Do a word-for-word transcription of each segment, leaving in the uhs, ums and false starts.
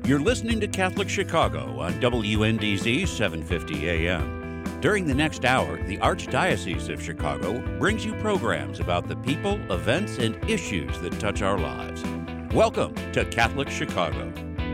You're listening to Catholic Chicago on W N D Z seven fifty A M. During the next hour, the Archdiocese of Chicago brings you programs about the people, events, and issues that touch our lives. Welcome to Catholic Chicago.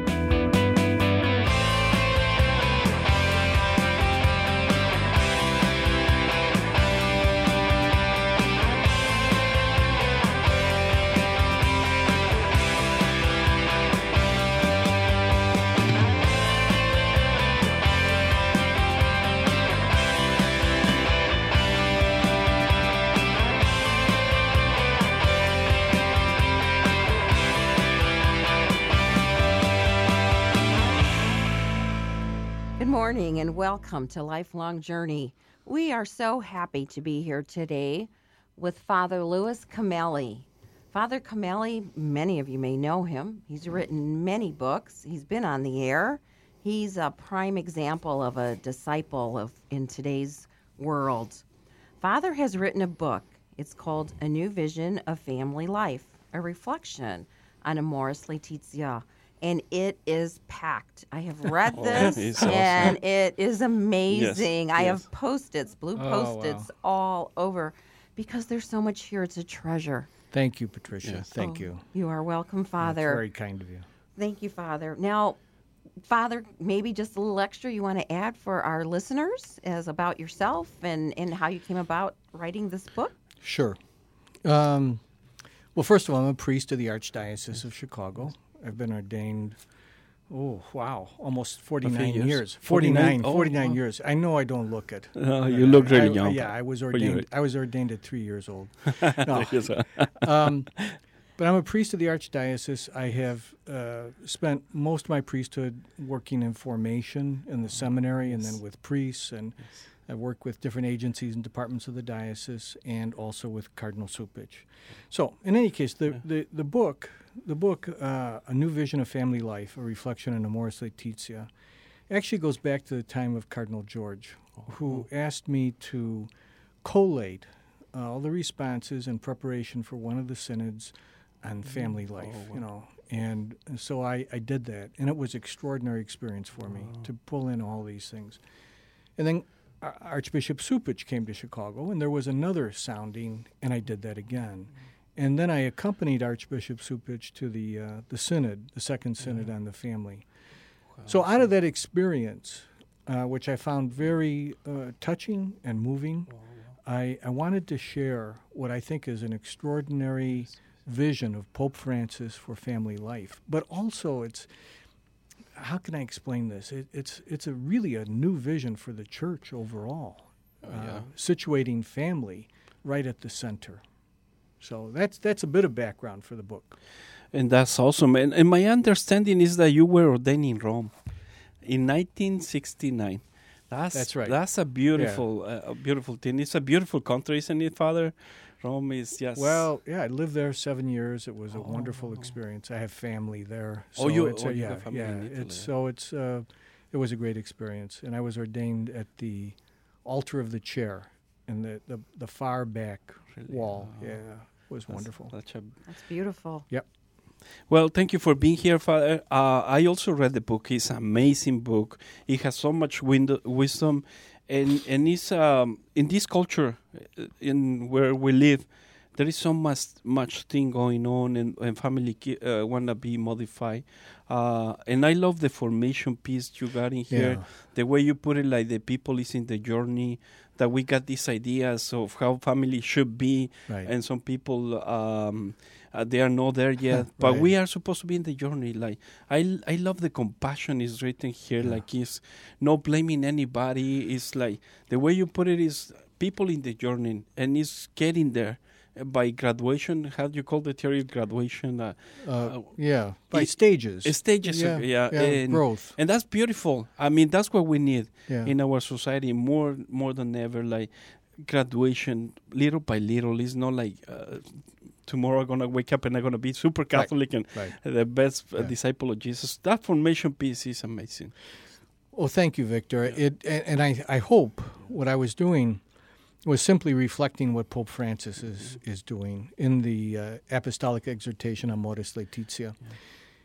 Morning and welcome to Lifelong Journey. We are so happy to be here today with Father Louis Cameli. Father Cameli, many of you may know him. He's written many books. He's been on the air. He's a prime example of a disciple of in today's world. Father has written a book. It's called A New Vision of Family Life, a reflection on Amoris Laetitia. And it is packed. I have read this, oh, and awesome. It is amazing. Yes, I yes. have Post-its, blue Oh, Post-its wow. all over, because there's so much here. It's a treasure. Thank you, Patricia. Yes. Thank Oh, you. You are welcome, That's Father. very kind of you. Thank you, Father. Now, Father, maybe just a little extra you want to add for our listeners as about yourself and, and how you came about writing this book? Sure. Um, well, first of all, I'm a priest of the Archdiocese of Chicago. I've been ordained, oh, wow, almost forty-nine years. years. forty-nine? forty-nine, Oh, forty-nine wow. years. I know I don't look it. Uh, you look really I- young. Yeah, I was you ordained. look- I was ordained at three years old. No. Yes, uh, um, but I'm a priest of the Archdiocese. I have uh, spent most of my priesthood working in formation in the seminary and then with priests, and I work with different agencies and departments of the diocese, and also with Cardinal Cupich. So, in any case, the the, the book, the book, uh, A New Vision of Family Life, a reflection on Amoris Laetitia, actually goes back to the time of Cardinal George, who asked me to collate uh, all the responses in preparation for one of the synods on family life, Oh, wow. you know. And, and so I, I did that, and it was an extraordinary experience for me to pull in all these things. And then Ar- Archbishop Cupich came to Chicago, and there was another sounding, and I did that again. And then I accompanied Archbishop Cupich to the uh, the synod, the second synod on the family. So out of that experience, uh, which I found very uh, touching and moving, I, I wanted to share what I think is an extraordinary vision of Pope Francis for family life. But also it's, how can I explain this? It, it's it's a really a new vision for the church overall, uh, yeah. situating family right at the center. So that's that's a bit of background for the book. and that's awesome. And, and my understanding is that you were ordained in Rome in nineteen sixty-nine. That's That's right. That's a beautiful, uh, a beautiful thing. It's a beautiful country, isn't it, Father? Rome is just Well, yeah, I lived there seven years. It was a wonderful experience. I have family there. So Oh, you- it's oh, a, you yeah, have family yeah. in Italy. It's so it's uh, it was a great experience, and I was ordained at the altar of the chair in the the, the far back Really? wall. Oh. Yeah, it was That's wonderful. such a That's beautiful. Well, thank you for being here, Father. Uh, I also read the book. It's an amazing book. It has so much wind- wisdom, and and it's um, in this culture, uh, in where we live, there is so much much thing going on, and, and family ki- uh, wanna be modified. Uh, and I love the formation piece you got in here. Yeah. The way you put it, like the people is in the journey. That we got these ideas of how family should be, Right. and some people. Um, Uh, they are not there yet, but Right. we are supposed to be in the journey. Like I, I love the compassion is written here. Yeah. Like it's not blaming anybody. It's like the way you put it is people in the journey, and it's getting there uh, by graduation. How do you call the theory of graduation? Uh, Uh, uh, yeah, by it- stages. stages. Yeah, of, yeah, yeah, and, growth. and that's beautiful. I mean, that's what we need Yeah. in our society more more than ever. Like graduation, little by little. It's not like. Uh, Tomorrow I'm gonna wake up and I'm gonna be super Catholic and Right. the best uh, Yeah. disciple of Jesus. That formation piece is amazing. Well, thank you, Victor. It and, and I, I hope what I was doing was simply reflecting what Pope Francis is is doing in the uh, Apostolic Exhortation Amoris Laetitia,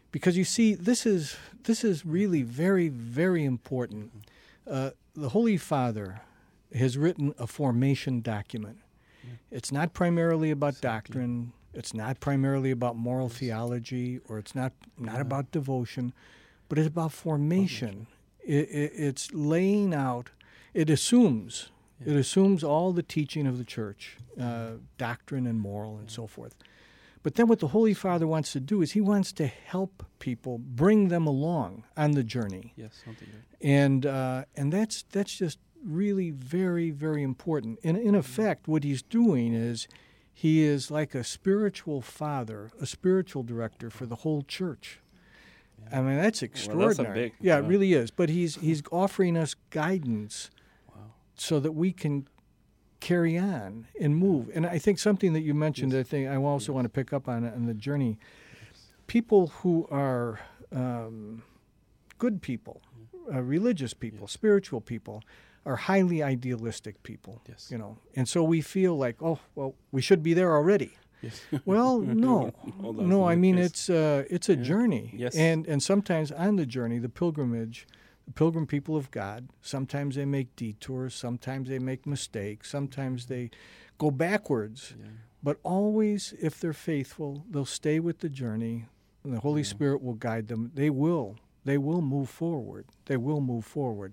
because you see, this is this is really very, very important. Uh, the Holy Father has written a formation document. Yeah. It's not primarily about exactly. doctrine. It's not primarily about moral yes. theology, or it's not not yeah. about devotion, but it's about formation. It, it, it's laying out. It assumes. Yeah. It assumes all the teaching of the church, uh, doctrine and moral and yeah. so forth. But then what the Holy Father wants to do is he wants to help people, bring them along on the journey. Yes, something like that. And uh, and that's that's just really very, very important. In in effect, what he's doing is he is like a spiritual father, a spiritual director for the whole church. Yeah. I mean, that's extraordinary. Well, that's a big, yeah, uh, it really is. But he's he's offering us guidance wow. so that we can carry on and move. And I think something that you mentioned, yes. I think I also yes. want to pick up on on the journey. Yes. People who are um, good people, uh, religious people, yes. spiritual people, are highly idealistic people. Yes. You know, and so we feel like, oh, well, we should be there already. Yes. Well, no, no, no. I mean, case. it's uh, it's a yeah. journey, yes. and and sometimes on the journey, the pilgrimage. The pilgrim people of God, sometimes they make detours, sometimes they make mistakes, sometimes they go backwards. Yeah. But always, if they're faithful, they'll stay with the journey, and the Holy yeah. Spirit will guide them. They will. They will move forward. They will move forward.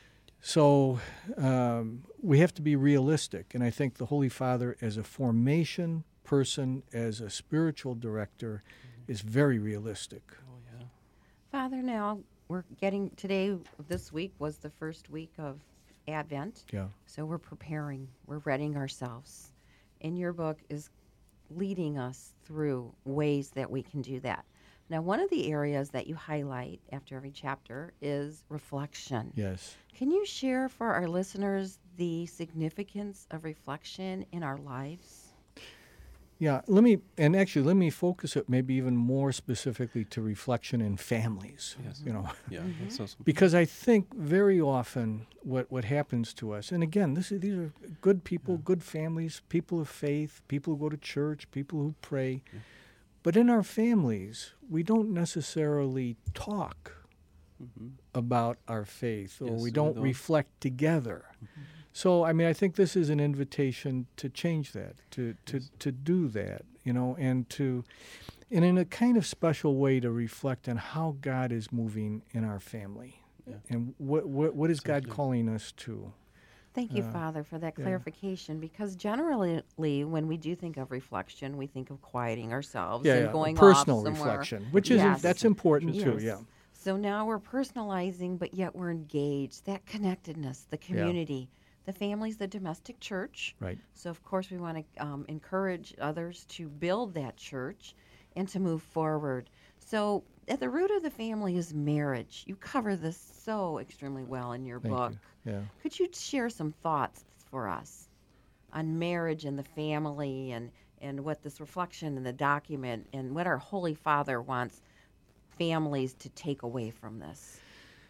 So um, we have to be realistic, and I think the Holy Father, as a formation person, as a spiritual director, mm-hmm. is very realistic. Oh, yeah. Father, now... We're getting, today, this week was the first week of Advent. Yeah. So we're preparing, we're readying ourselves. And your book is leading us through ways that we can do that. Now, one of the areas that you highlight after every chapter is reflection. Yes. Can you share for our listeners the significance of reflection in our lives? Yeah, let me, and actually let me focus it maybe even more specifically to reflection in families, yes. you know. Yeah, mm-hmm. that's awesome. Because I think very often what, what happens to us, and again, this is, these are good people, yeah. good families, people of faith, people who go to church, people who pray. Yeah. But in our families, we don't necessarily talk mm-hmm. about our faith, or yes, we don't, don't reflect together. Mm-hmm. So, I mean, I think this is an invitation to change that, to, to, yes. to do that, you know, and to, and in a kind of special way to reflect on how God is moving in our family. Yeah. And what, what what is exactly. God calling us to? Thank you, uh, Father, for that yeah. clarification, because generally when we do think of reflection, we think of quieting ourselves yeah, and yeah. going personal off somewhere. reflection, which is yes. that's important yes. too, yeah. So now we're personalizing, but yet we're engaged, that connectedness, the community. Yeah. The family's the domestic church. Right. So, of course, we want to um, encourage others to build that church and to move forward. So, at the root of the family is marriage. You cover this so extremely well in your Thank book. You. Yeah. Could you share some thoughts for us on marriage and the family and, and what this reflection in the document and what our Holy Father wants families to take away from this?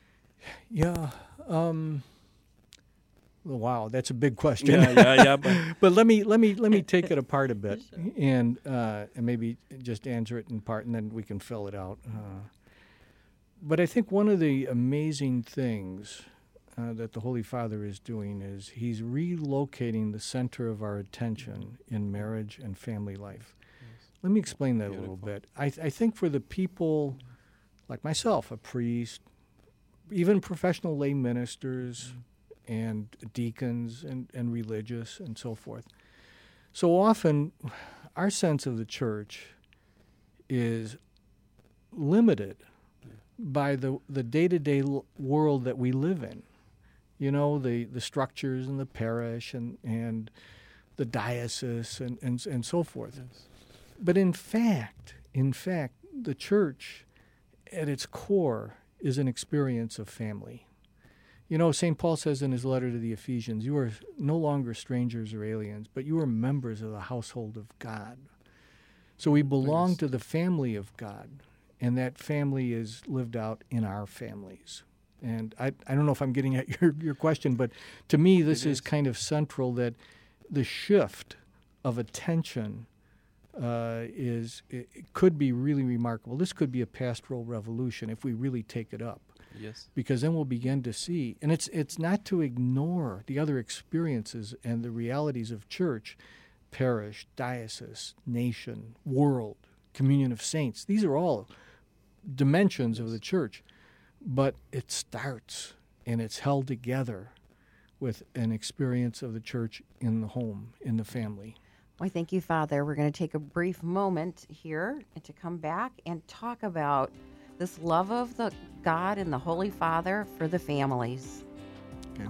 Yeah. Um, Wow, that's a big question. Yeah, yeah, yeah. But, but let me let me let me take it apart a bit and uh, and maybe just answer it in part, and then we can fill it out. Uh, but I think one of the amazing things uh, that the Holy Father is doing is he's relocating the center of our attention in marriage and family life. Yes. Let me explain that Beautiful. a little bit. I, th- I think for the people like myself, a priest, even professional lay ministers. Mm-hmm. and deacons and, and religious and so forth. So often our sense of the church is limited yeah. by the, the day-to-day l- world that we live in. You know, the, the structures in the parish and, and the diocese and, and, and so forth. Yes. But in fact, in fact, the church at its core is an experience of family. You know, Saint Paul says in his letter to the Ephesians, you are no longer strangers or aliens, but you are members of the household of God. So we belong to the family of God, and that family is lived out in our families. And I I don't know if I'm getting at your, your question, but to me this is. is kind of central, that the shift of attention uh, is it, it could be really remarkable. This could be a pastoral revolution if we really take it up. Yes. Because then we'll begin to see, and it's it's not to ignore the other experiences and the realities of church, parish, diocese, nation, world, communion of saints. These are all dimensions of the church, but it starts and it's held together with an experience of the church in the home, in the family. Well, thank you, Father. We're going to take a brief moment here to come back and talk about this love of the God and the Holy Father for the families. Okay.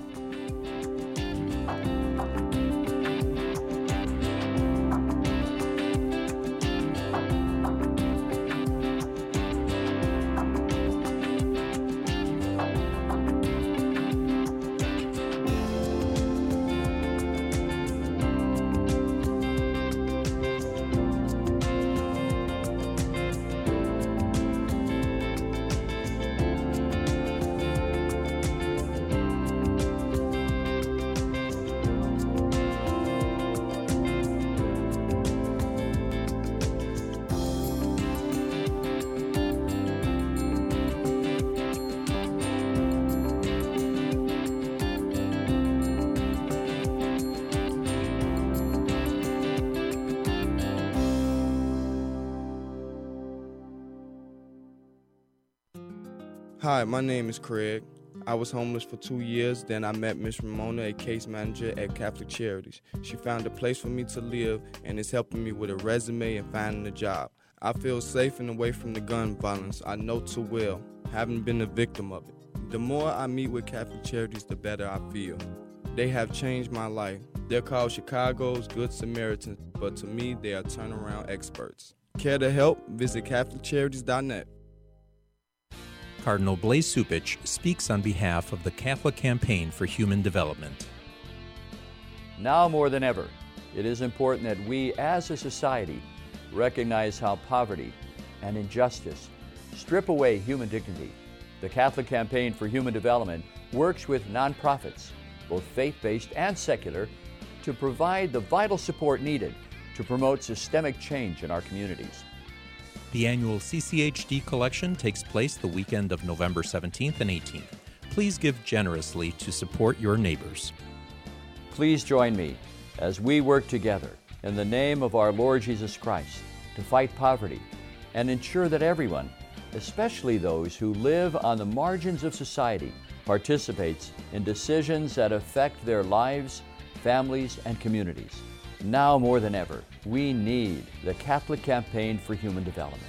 Hi, my name is Craig. I was homeless for two years, then I met Miss Ramona, a case manager at Catholic Charities. She found a place for me to live and is helping me with a resume and finding a job. I feel safe and away from the gun violence I know too well, having been a victim of it. The more I meet with Catholic Charities, the better I feel. They have changed my life. They're called Chicago's Good Samaritans, but to me, they are turnaround experts. Care to help? Visit Catholic Charities dot net. Cardinal Blaise Cupich speaks on behalf of the Catholic Campaign for Human Development. Now more than ever, it is important that we as a society recognize how poverty and injustice strip away human dignity. The Catholic Campaign for Human Development works with nonprofits, both faith-based and secular, to provide the vital support needed to promote systemic change in our communities. The annual C C H D collection takes place the weekend of November seventeenth and eighteenth. Please give generously to support your neighbors. Please join me as we work together in the name of our Lord Jesus Christ to fight poverty and ensure that everyone, especially those who live on the margins of society, participates in decisions that affect their lives, families, and communities. Now more than ever, we need the Catholic Campaign for Human Development.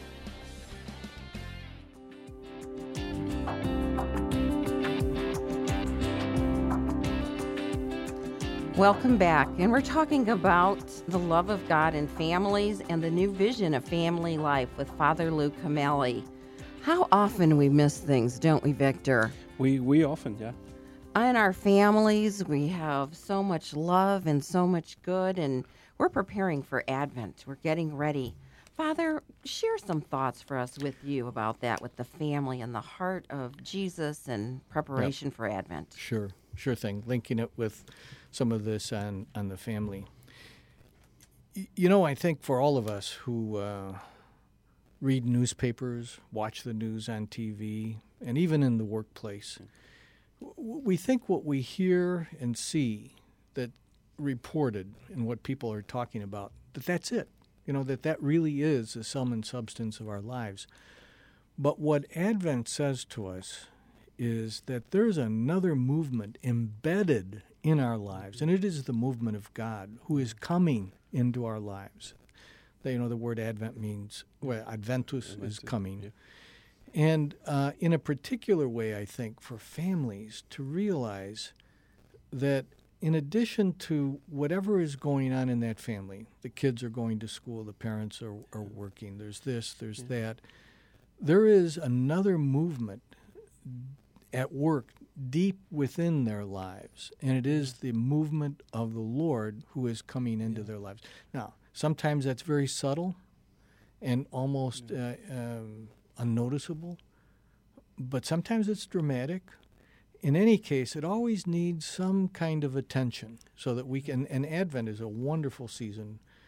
Welcome back, and we're talking about the love of God in families and the new vision of family life with Father Lou Cameli. How often we miss things, don't we, Victor? We we often, yeah. In our families, we have so much love and so much good, and we're preparing for Advent. We're getting ready. Father, share some thoughts for us with you about that, with the family and the heart of Jesus and preparation yep. for Advent. Sure, sure thing. Linking it with some of this on, on the family. Y- you know, I think for all of us who uh, read newspapers, watch the news on T V, and even in the workplace, we think what we hear and see that reported and what people are talking about, that that's it. You know, that that really is the sum and substance of our lives. But what Advent says to us is that there's another movement embedded in our lives, and it is the movement of God who is coming into our lives. You know, the word Advent means, well, Adventus Adventus is coming. Yeah. And uh, in a particular way, I think, for families to realize that in addition to whatever is going on in that family, the kids are going to school, the parents are, are working, there's this, there's yeah. that, there is another movement at work deep within their lives, and it is the movement of the Lord who is coming into yeah. their lives. Now, sometimes that's very subtle and almost yeah. uh, um, unnoticeable, but sometimes it's dramatic. In any case, it always needs some kind of attention so that we can, and Advent is a wonderful season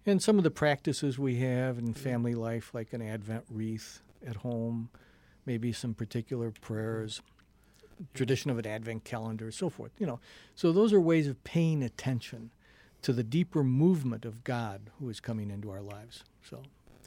And some of the practices we have in family life, like an Advent wreath at home, maybe some particular prayers, tradition of an Advent calendar, so forth. You know, so those are ways of paying attention to the deeper movement of God who is coming into our lives. So,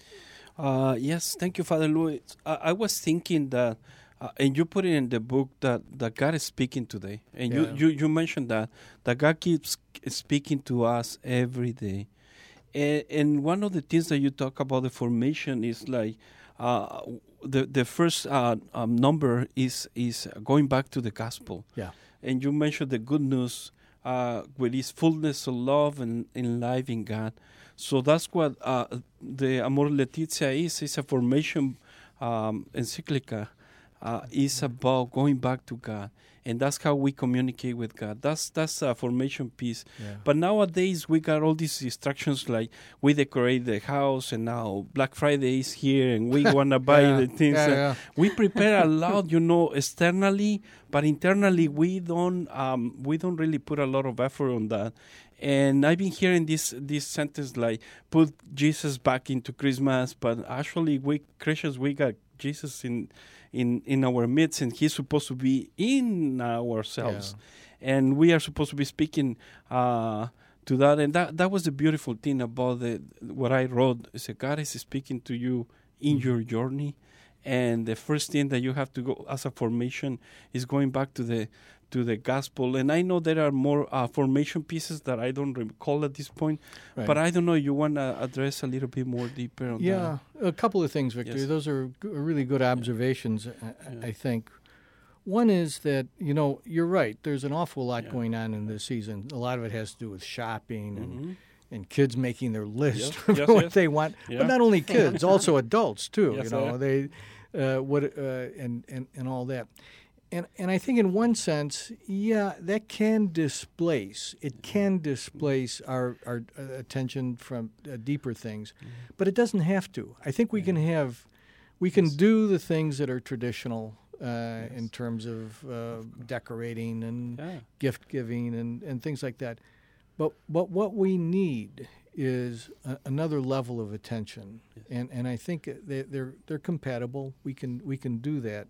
uh, yes, thank you, Father Louis. I, I was thinking that, uh, and you put it in the book that, that God is speaking today, and Yeah. you, you, you mentioned that that God keeps speaking to us every day. And, and one of the things that you talk about the formation is like uh, the the first uh, um, number is is going back to the gospel. yeah. And you mentioned the good news uh, with His fullness of love and, and life in God. So that's what uh, the Amor Laetitia is. It's a formation um, encyclica. Uh, is about going back to God. And that's how we communicate with God. That's that's a formation piece. Yeah. But nowadays we got all these distractions, like we decorate the house, and now Black Friday is here, and we want to buy Yeah, the things. yeah, and yeah. We prepare a lot, you know, externally, but internally we don't um, we don't really put a lot of effort on that. And I've been hearing this this sentence like put Jesus back into Christmas, but actually we Christians we got Jesus in. in in our midst, and He's supposed to be in ourselves, yeah. And we are supposed to be speaking uh, to that. And that that was the beautiful thing about the what I wrote. Is that God is speaking to you in mm-hmm. your journey, and the first thing that you have to go as a formation is going back to the to the gospel. And I know there are more uh, formation pieces that I don't recall at this point, right. But I don't know, you want to address a little bit more deeper on yeah, that? A couple of things, Victor. Yes. Those are g- really good observations, yeah. I, Yeah. I think. One is that, you know, you're right. There's an awful lot Yeah. going on in this season. A lot of it has to do with shopping and Mm-hmm. and kids making their list Yes, of yes, what yes. they want. Yeah. But not only kids, also adults too. Yes, you know, sir. they uh, what uh, and, and and all that. And and I think in one sense, yeah, that can displace. It can displace our our uh, attention from uh, deeper things, Mm-hmm. but it doesn't have to. I think we can have, we can do the things that are traditional uh, in terms of uh, decorating and Yeah. gift giving and, and things like that. But but what we need is a, another level of attention, Yes. and and I think they, they're they're compatible. We can we can do that.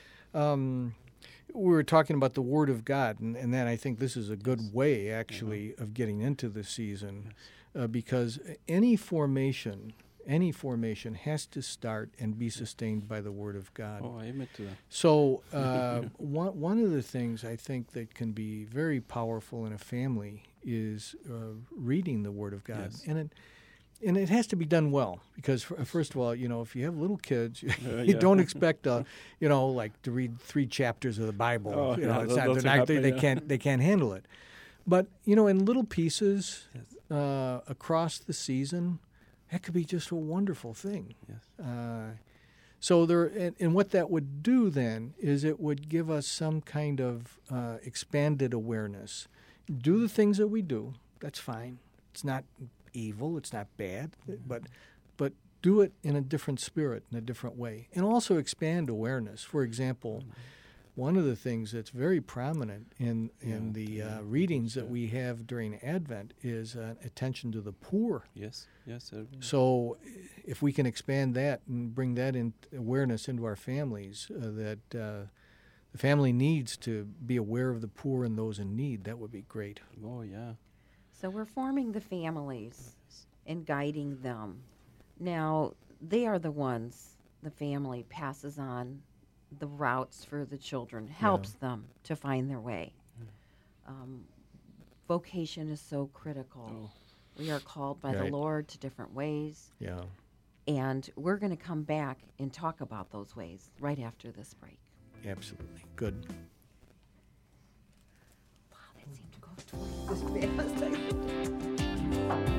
Um, we were talking about the Word of God, and, and then I think this is a good Yes. way actually Mm-hmm. of getting into the season, Yes. uh, because any formation any formation has to start and be sustained by the Word of God. Oh, amen to that. So uh, one one of the things I think that can be very powerful in a family is uh, reading the Word of God, Yes. and it and it has to be done well, because f- first of all, you know, if you have little kids, you Uh, you yeah. don't expect, uh, you know, like to read three chapters of the Bible. Oh, you know, yeah, it's that not, they're doesn't not, they, happen, they yeah. can't they can't handle it. But you know, in little pieces Yes. uh, across the season, that could be just a wonderful thing. Yes. Uh, so there, and, and what that would do then is it would give us some kind of uh, expanded awareness. Do the things that we do. That's fine. It's not evil. It's not bad. But, but do it in a different spirit, in a different way, and also expand awareness. For example, one of the things that's very prominent in in Yeah, the yeah. uh, readings that we have during Advent is uh, attention to the poor. Yes, yes. Sir. So, if we can expand that and bring that in awareness into our families, uh, that uh, the family needs to be aware of the poor and those in need, that would be great. Oh, yeah. So we're forming the families and guiding them. Now, they are the ones the family passes on the routes for the children, helps them to find their way. Um, vocation is so critical. Oh. We are called by the Right. Lord to different ways, Yeah. and we're going to come back and talk about those ways right after this break. Absolutely. Good. Wow, that seemed to go twice as fast.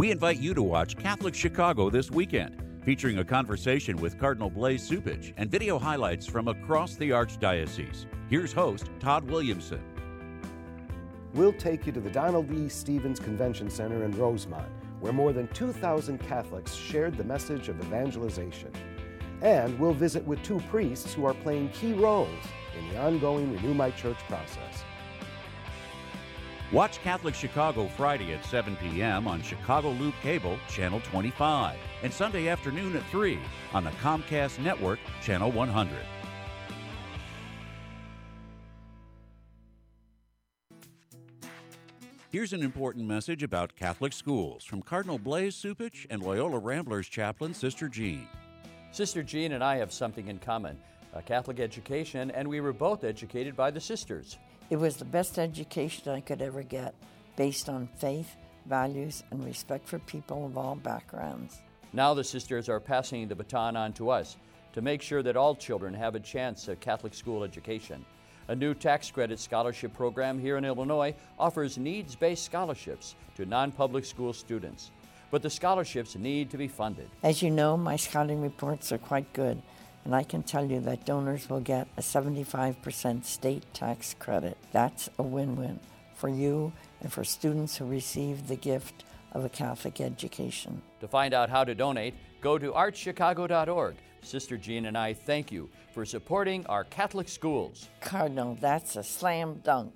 We invite you to watch Catholic Chicago this weekend, featuring a conversation with Cardinal Blaise Cupich and video highlights from across the Archdiocese. Here's host Todd Williamson. We'll take you to the Donald E. Stevens Convention Center in Rosemont, where more than two thousand Catholics shared the message of evangelization. And we'll visit with two priests who are playing key roles in the ongoing Renew My Church process. Watch Catholic Chicago Friday at seven p.m. on Chicago Loop Cable, Channel twenty-five, and Sunday afternoon at three on the Comcast Network, Channel one hundred. Here's an important message about Catholic schools from Cardinal Blaise Cupich and Loyola Ramblers chaplain Sister Jean. Sister Jean and I have something in common, a Catholic education, and we were both educated by the sisters. It was the best education I could ever get, based on faith, values, and respect for people of all backgrounds. Now the sisters are passing the baton on to us to make sure that all children have a chance at Catholic school education. A new tax credit scholarship program here in Illinois offers needs-based scholarships to non-public school students. But the scholarships need to be funded. As you know, my scouting reports are quite good, and I can tell you that donors will get a seventy-five percent state tax credit. That's a win-win for you and for students who receive the gift of a Catholic education. To find out how to donate, go to arch chicago dot org. Sister Jean and I thank you for supporting our Catholic schools. Cardinal, that's a slam dunk.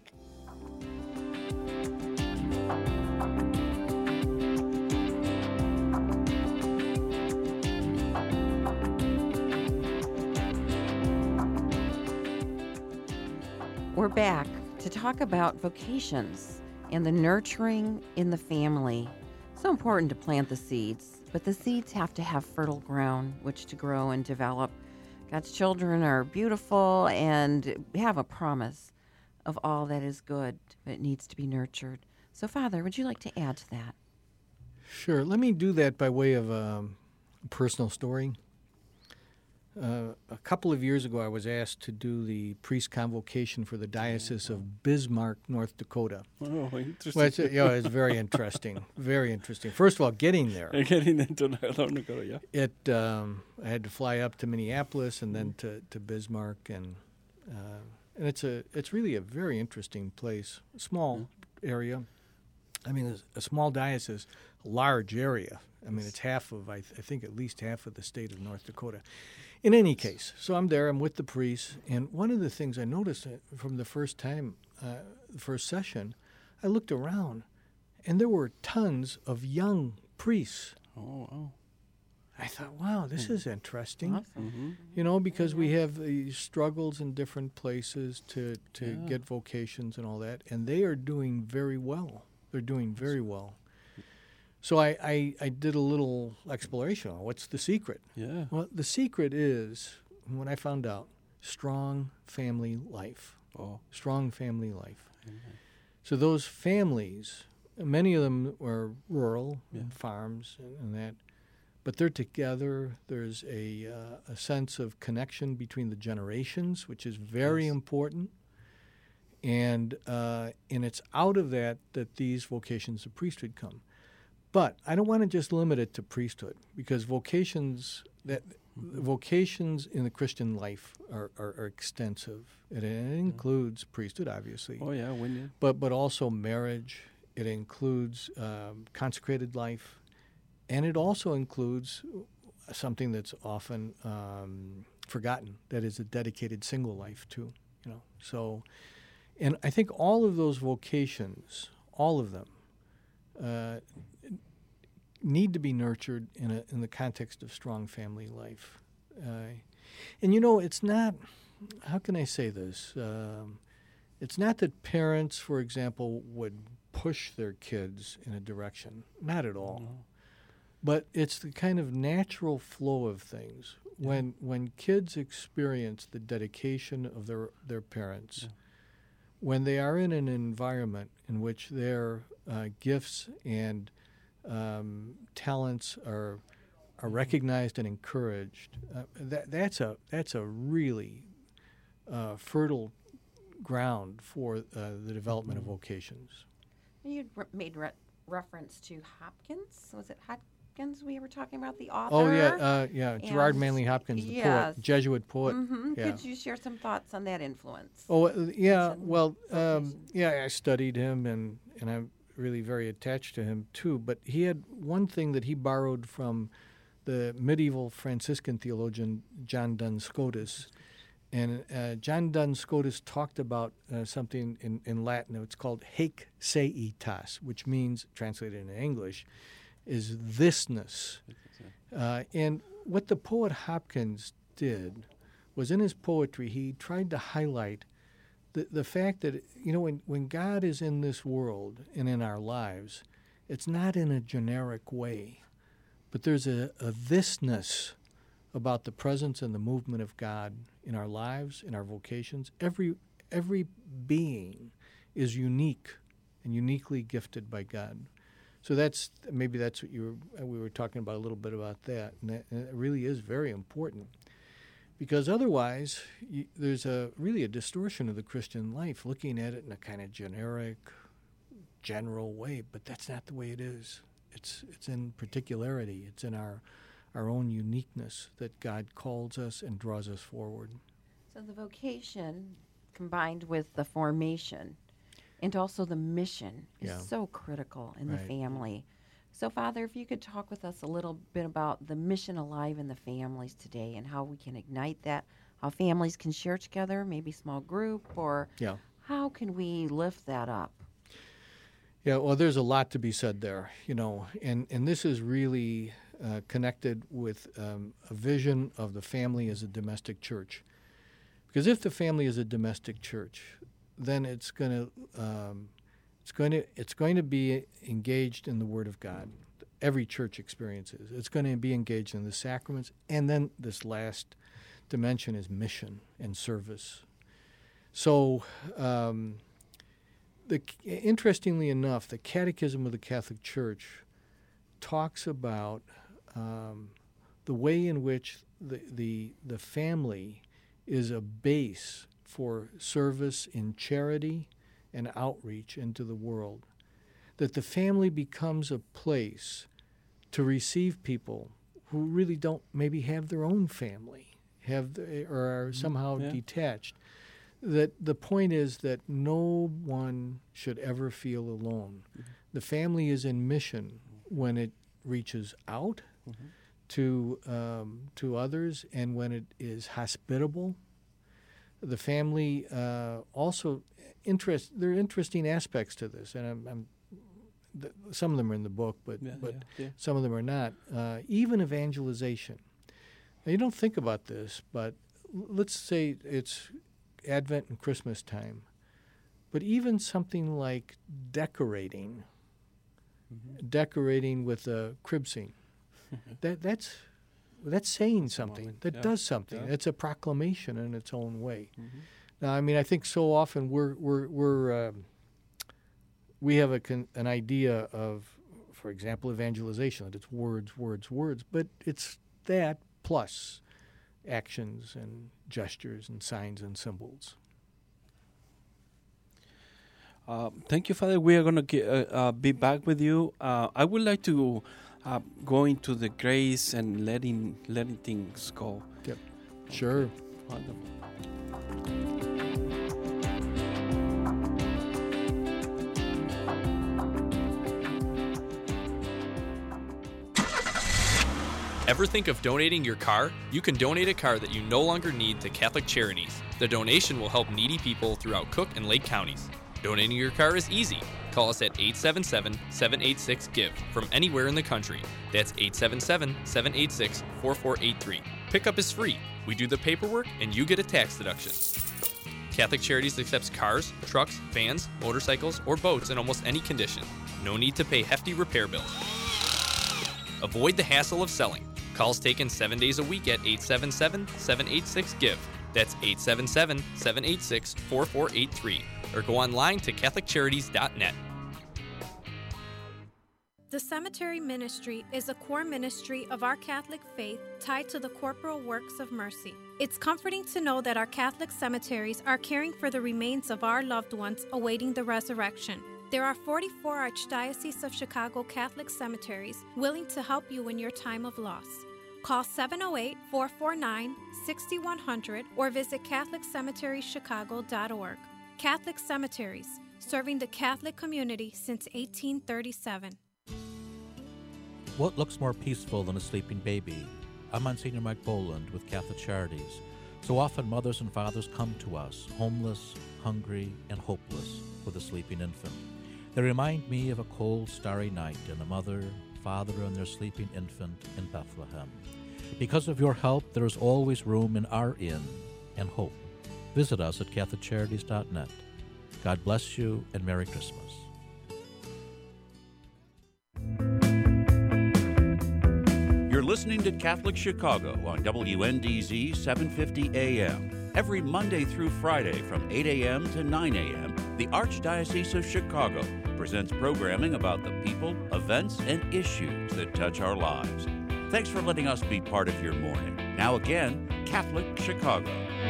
We're back to talk about vocations and the nurturing in the family. So important to plant the seeds, but the seeds have to have fertile ground which to grow and develop. God's children are beautiful and have a promise of all that is good, but it needs to be nurtured. So, Father, would you like to add to that? Sure. Let me do that by way of um, a personal story. Uh, a couple of years ago, I was asked to do the priest convocation for the Diocese of Bismarck, North Dakota. Oh, interesting. Well, it's, you know, it's very interesting. Very interesting. First of all, getting there. Getting into North Dakota, yeah. It. Um, I had to fly up to Minneapolis and then to, to Bismarck, and uh, and it's a it's really a very interesting place. Small area. I mean, it's a small diocese, a large area. I mean, it's half of I, th- I think at least half of the state of North Dakota. In any case, so I'm there, I'm with the priests, and one of the things I noticed from the first time, uh, the first session, I looked around, and there were tons of young priests. Oh, wow. I thought, wow, this is interesting. Awesome. Mm-hmm. You know, because we have these struggles in different places to, to Yeah. get vocations and all that, and they are doing very well. They're doing very well. So I, I, I did a little exploration on what's the secret. Yeah. Well, the secret is, when I found out, strong family life. Oh. Strong family life. Mm-hmm. So those families, many of them are rural, Yeah. and farms and, and that, but they're together. There's a, uh, a sense of connection between the generations, which is very Yes. important. And, uh, and it's out of that that these vocations of priesthood come. But I don't want to just limit it to priesthood, because vocations that mm-hmm. vocations in the Christian life are, are, are extensive. It, it includes priesthood, obviously, Oh, yeah, when you... but but also marriage. It includes um, consecrated life, and it also includes something that's often um, forgotten. That is a dedicated single life too. You know, so, and I think all of those vocations, all of them. Uh, need to be nurtured in a, in the context of strong family life. Uh, and, you know, it's not, how can I say this? Um, it's not that parents, for example, would push their kids in a direction. Not at all. No. But it's the kind of natural flow of things. Yeah. When when kids experience the dedication of their, their parents, yeah. when they are in an environment in which their uh, gifts and um, talents are are recognized and encouraged, uh, that that's a that's a really uh, fertile ground for uh, the development mm-hmm. of vocations. You made re- reference to Hopkins. Was it Hopkins we were talking about, the author? Oh, yeah, uh, yeah. Gerard And- Manley Hopkins, the yes. poet, Jesuit poet. Mm-hmm. Yeah. Could you share some thoughts on that influence? Oh, uh, yeah. and Well, um, vocation. yeah, I studied him, and, and I'm really very attached to him, too. But he had one thing that he borrowed from the medieval Franciscan theologian John Duns Scotus. And uh, John Duns Scotus talked about uh, something in, in Latin. It's called haec seitas, which means, translated into English, is thisness. Uh, and what the poet Hopkins did was, in his poetry, he tried to highlight the, the fact that, you know, when, when God is in this world and in our lives, it's not in a generic way, but there's a, a thisness about the presence and the movement of God in our lives, in our vocations. Every every being is unique and uniquely gifted by God. So that's maybe that's what you were, we were talking about a little bit about that, and that and it really is very important, because otherwise you, there's a really a distortion of the Christian life, looking at it in a kind of generic, general way. But that's not the way it is. It's it's in particularity. It's in our our own uniqueness that God calls us and draws us forward. So the vocation combined with the formation and also the mission is Yeah. so critical in Right. the family. So, Father, if you could talk with us a little bit about the mission alive in the families today and how we can ignite that, how families can share together, maybe small group, or Yeah. how can we lift that up? Yeah, well, there's a lot to be said there, you know, and, and this is really uh, connected with um, a vision of the family as a domestic church. Because if the family is a domestic church, then it's going to um, it's going to it's going to be engaged in the Word of God. Every church experiences. It's going to be engaged in the sacraments, and then this last dimension is mission and service. So. Um, The, interestingly enough, the Catechism of the Catholic Church talks about um, the way in which the, the the family is a base for service in charity and outreach into the world. That the family becomes a place to receive people who really don't maybe have their own family, have the, or are somehow Yeah. detached. That the point is that no one should ever feel alone. Mm-hmm. The family is in mission when it reaches out mm-hmm. to um, to others, and when it is hospitable. The family uh, also interest. There are interesting aspects to this, and I'm, I'm th- some of them are in the book, but Yeah, but yeah, yeah. some of them are not. Uh, even evangelization. Now, you don't think about this, but l- let's say it's Advent and Christmas time, but even something like decorating, mm-hmm. decorating with a crib scene, that that's that's saying something. moment, That yeah, does something. yeah. It's a proclamation in its own way. Mm-hmm. Now, I mean, I think so often we're we're we're um, we have a con- an idea of, for example, evangelization, that it's words, words, words, but it's that plus actions and gestures and signs and symbols. Uh, thank you, Father. We are going to uh, uh, be back with you. Uh, I would like to uh, go into the grace and letting letting things go. Yep. Sure. Wonderful. Ever think of donating your car? You can donate a car that you no longer need to Catholic Charities. The donation will help needy people throughout Cook and Lake counties. Donating your car is easy. Call us at eight seven seven, seven eight six, GIVE from anywhere in the country. That's eight seven seven, seven eight six, four four eight three. Pickup is free. We do the paperwork and you get a tax deduction. Catholic Charities accepts cars, trucks, vans, motorcycles, or boats in almost any condition. No need to pay hefty repair bills. Avoid the hassle of selling. Calls taken seven days a week at eight seven seven, seven eight six, GIVE. That's eight seven seven, seven eight six, four four eight three. Or go online to catholic charities dot net. The Cemetery Ministry is a core ministry of our Catholic faith tied to the corporal works of mercy. It's comforting to know that our Catholic cemeteries are caring for the remains of our loved ones awaiting the resurrection. There are forty-four Archdiocese of Chicago Catholic cemeteries willing to help you in your time of loss. Call seven oh eight, four four nine, six one zero zero or visit catholic cemeteries chicago dot org. Catholic Cemeteries, serving the Catholic community since eighteen thirty-seven. What looks more peaceful than a sleeping baby? I'm Monsignor Mike Boland with Catholic Charities. So often mothers and fathers come to us, homeless, hungry, and hopeless, with a sleeping infant. They remind me of a cold, starry night and a mother, father, and their sleeping infant in Bethlehem. Because of your help, there is always room in our inn and hope. Visit us at catholic charities dot net. God bless you, and Merry Christmas. You're listening to Catholic Chicago on W N D Z seven fifty A M. Every Monday through Friday from eight a.m. to nine a.m., the Archdiocese of Chicago presents programming about the people, events, and issues that touch our lives. Thanks for letting us be part of your morning. Now again, Catholic Chicago.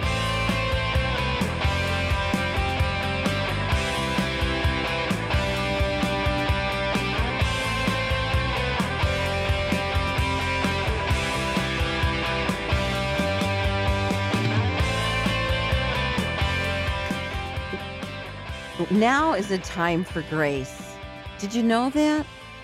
Now is a time for grace. Did you know that?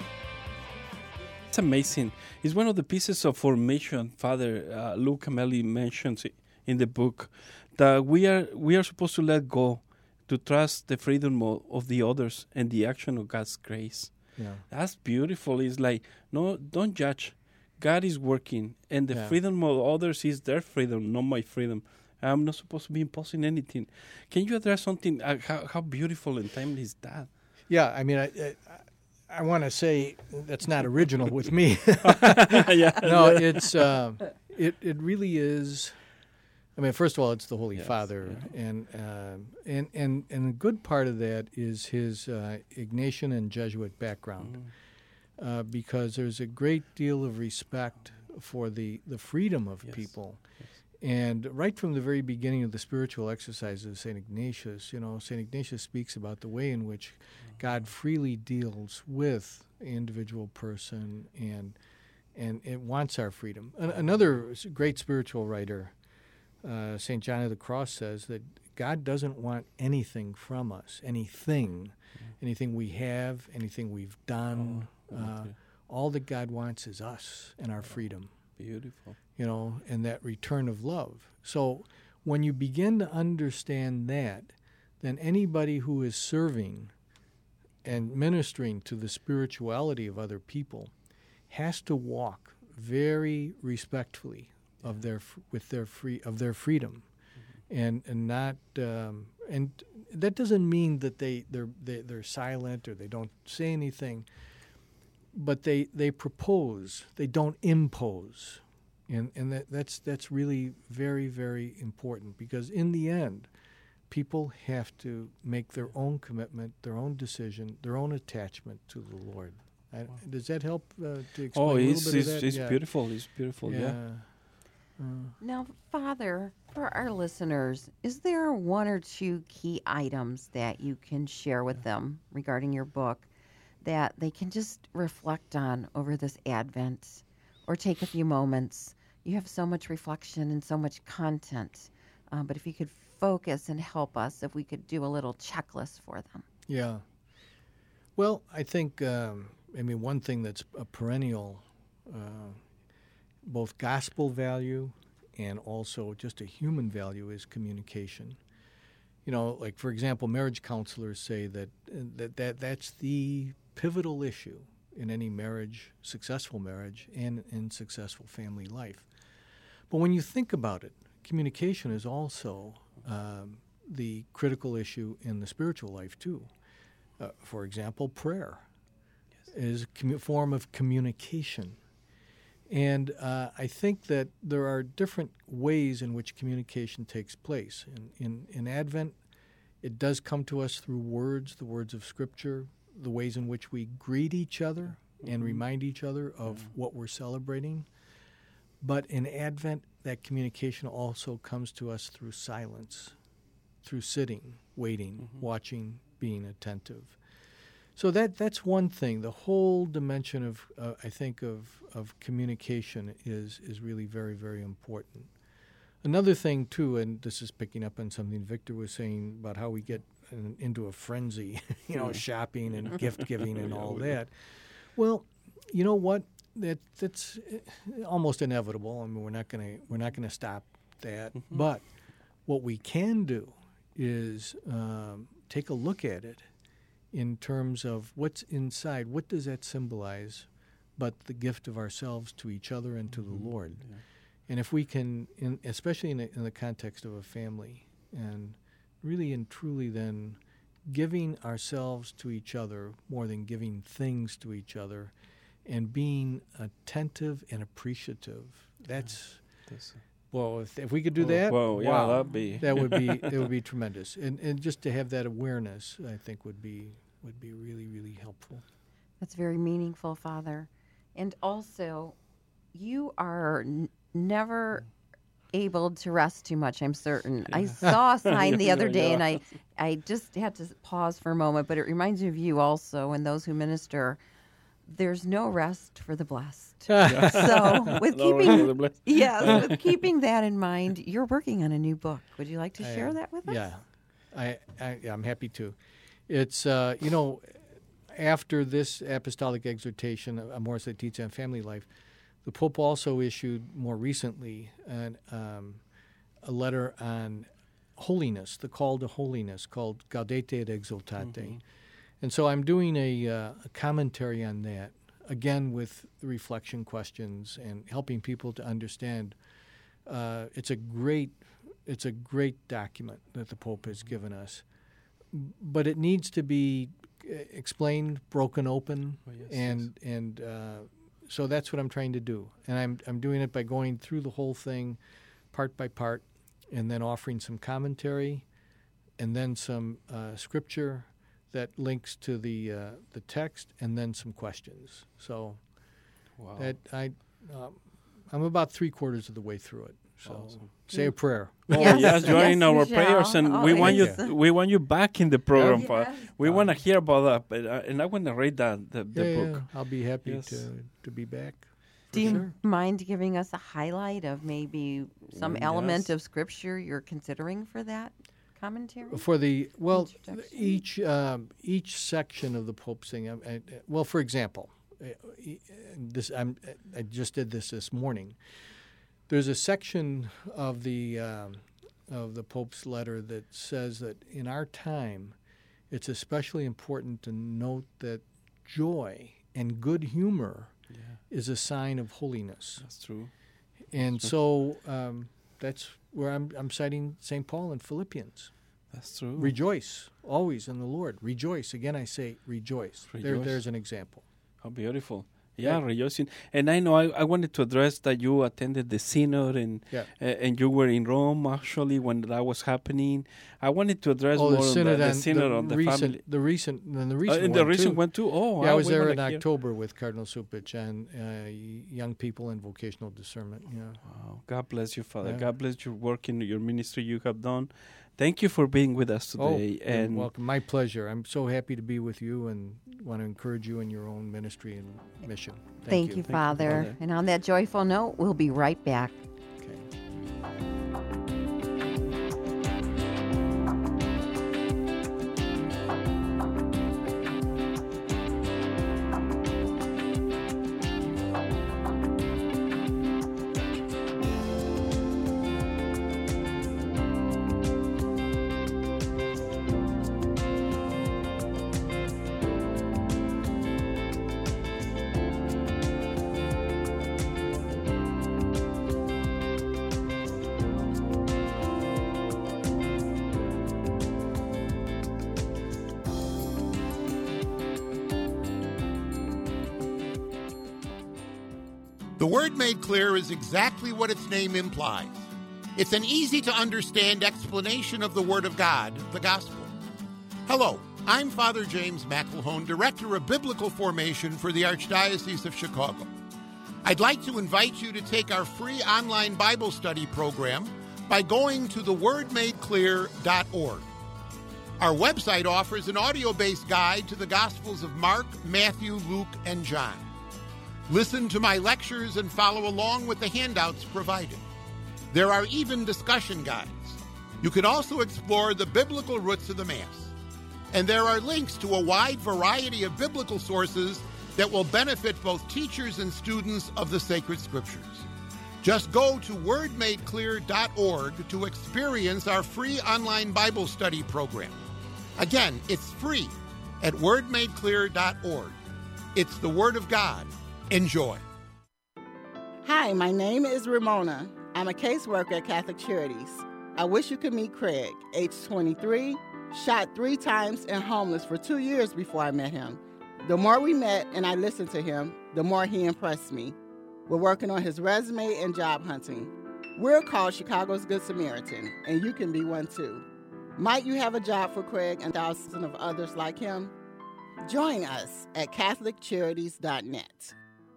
It's amazing. It's one of the pieces of formation Father uh, Lou Cameli mentions in the book, that we are we are supposed to let go, to trust the freedom of, of the others and the action of God's grace. Yeah. That's beautiful. It's like, no, don't judge. God is working, and the Yeah. freedom of others is their freedom, not my freedom. I'm not supposed to be imposing anything. Can you address something? Uh, how, how beautiful and timely is that? Yeah, I mean, I, I, I want to say that's not original with me. Yeah. No, it's uh, it it really is. I mean, first of all, it's the Holy Yes, Father, yeah. and uh, and and and a good part of that is his uh, Ignatian and Jesuit background, Mm. uh, because there's a great deal of respect for the the freedom of Yes. people. Yes. And right from the very beginning of the spiritual exercises of Saint Ignatius, you know, Saint Ignatius speaks about the way in which God freely deals with the individual person, and and it wants our freedom. An- another s- great spiritual writer, uh, Saint John of the Cross, says that God doesn't want anything from us, anything, anything we have, anything we've done. Oh, uh, okay. all that God wants is us and our freedom. Beautiful. You know, and that return of love. So when you begin to understand that, then anybody who is serving and ministering to the spirituality of other people has to walk very respectfully of their f- with their free of their freedom, and and not um, and that doesn't mean that they they're they, they're silent or they don't say anything, but they they propose, they don't impose. And and that, that's that's really very, very important, because in the end, people have to make their own commitment, their own decision, their own attachment to the Lord. I, does that help uh, to explain Oh, a little it's bit it's, of that? it's Yeah. beautiful. It's beautiful. Yeah. Yeah. Uh, Now, Father, for our listeners, is there one or two key items that you can share with them regarding your book that they can just reflect on over this Advent, or take a few moments? You have so much reflection and so much content, um, but if you could focus and help us, if we could do a little checklist for them. Yeah. Well, I think, um, I mean, one thing that's a perennial, uh, both gospel value and also just a human value, is communication. You know, like, for example, marriage counselors say that that, that that's the pivotal issue in any marriage, successful marriage, and in successful family life. But when you think about it, communication is also um, the critical issue in the spiritual life, too. Uh, for example, prayer is a commu- form of communication. And uh, I think that there are different ways in which communication takes place. In, in, in Advent, it does come to us through words, the words of Scripture, the ways in which we greet each other and remind each other of Yeah. what we're celebrating. But in Advent, that communication also comes to us through silence, through sitting, waiting, Mhm. watching, being attentive. So that that's one thing. The whole dimension of uh, I think of of communication is is really very, very important. Another thing too, and this is picking up on something Victor was saying about how we get in, into a frenzy, you know, shopping and gift giving and all that. Well, you know what? That that's almost inevitable. I mean, we're not gonna we're not gonna stop that. Mm-hmm. But what we can do is um, take a look at it in terms of what's inside. What does that symbolize? But the gift of ourselves to each other and to mm-hmm. the Lord. Yeah. And if we can, in, especially in, a, in the context of a family, and really and truly then giving ourselves to each other more than giving things to each other, and being attentive and appreciative. That's, yeah, well, if, if we could do oh, that, well, yeah, wow, that'd be that would be that would be tremendous. And and just to have that awareness, I think would be would be really, really helpful. That's very meaningful, Father. And also, you are n- never able to rest too much, I'm certain. Yeah. I saw a sign the other day, yeah. and I, I just had to pause for a moment, but it reminds me of you also and those who minister. There's no rest for the blessed. So with no keeping yes, with keeping that in mind, you're working on a new book. Would you like to I, share that with us? Yeah, I, I I'm happy to. It's uh, you know, after this apostolic exhortation, Amoris Laetitia and Family Life, the Pope also issued more recently an, um, a letter on holiness, the call to holiness, called Gaudete et Exultate. Mm-hmm. And so I'm doing a, uh, a commentary on that, again with the reflection questions and helping people to understand. Uh, it's a great, it's a great document that the Pope has given us, but it needs to be explained, broken open, oh, yes, and yes. and uh, so that's what I'm trying to do. And I'm I'm doing it by going through the whole thing, part by part, and then offering some commentary, and then some uh, scripture that links to the uh, the text, and then some questions. So wow. that I um, I'm about three quarters of the way through it. So awesome. Say a prayer. Oh yes, yes, join yes, our prayers, and oh, we want you yes. we want you back in the program. Yes. For, we um, want to hear about that, but, uh, and I want to read that the, the yeah, book. Yeah. I'll be happy yes. to to be back. Do you sure. mind giving us a highlight of maybe some yes. element of scripture you're considering for that commentary? For the well, each um, each section of the Pope's thing. I, I, well, for example, uh, this I'm, I just did this this morning. There's a section of the um, of the Pope's letter that says that in our time, it's especially important to note that joy and good humor yeah. is a sign of holiness. That's true. And that's so um, that's where I'm, I'm citing Saint Paul in Philippians. That's true. Rejoice always in the Lord. Rejoice. Again, I say rejoice. rejoice. There, there's an example. How beautiful. Yeah, yeah, rejoicing. And I know I, I wanted to address that you attended the synod and yeah. uh, and you were in Rome actually when that was happening. I wanted to address oh, more the synod on the, the on synod the on the recent, family. The recent, and the recent uh, and one the recent too. one too. Oh, yeah, I was we there in hear. October with Cardinal Supich on uh, young people and vocational discernment. Yeah. Wow. God bless you, Father. Yeah. God bless your work in your ministry you have done. Thank you for being with us today. Oh, and you're welcome. My pleasure. I'm so happy to be with you and want to encourage you in your own ministry and mission. Thank, Thank you. you, Thank Father. you, Father. And on that joyful note, we'll be right back. Okay. The Word Made Clear is exactly what its name implies. It's an easy-to-understand explanation of the Word of God, the Gospel. Hello, I'm Father James McElhone, Director of Biblical Formation for the Archdiocese of Chicago. I'd like to invite you to take our free online Bible study program by going to the word made clear dot org. Our website offers an audio-based guide to the Gospels of Mark, Matthew, Luke, and John. Listen to my lectures and follow along with the handouts provided. There are even discussion guides. You can also explore the biblical roots of the Mass. And there are links to a wide variety of biblical sources that will benefit both teachers and students of the sacred scriptures. Just go to word made clear dot org to experience our free online Bible study program. Again, it's free at word made clear dot org. It's the Word of God. Enjoy. Hi, my name is Ramona. I'm a caseworker at Catholic Charities. I wish you could meet Craig, age twenty-three, shot three times and homeless for two years before I met him. The more we met and I listened to him, the more he impressed me. We're working on his resume and job hunting. We're called Chicago's Good Samaritan, and you can be one too. Might you have a job for Craig and thousands of others like him? Join us at catholic charities dot net.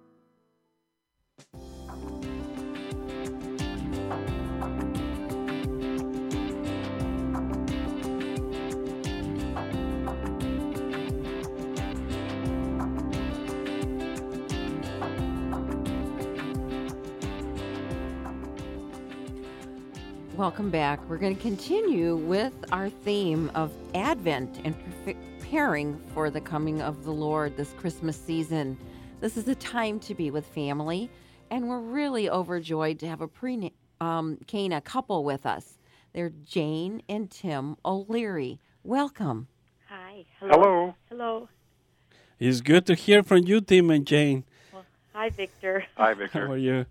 Welcome back. We're going to continue with our theme of Advent and preparing for the coming of the Lord this Christmas season. This is a time to be with family, and we're really overjoyed to have a pre um, Cana couple with us. They're Jane and Tim O'Leary. Welcome. Hi. Hello. Hello. Hello. It's good to hear from you, Tim and Jane. Well, hi, Victor. Hi, Victor. How are you?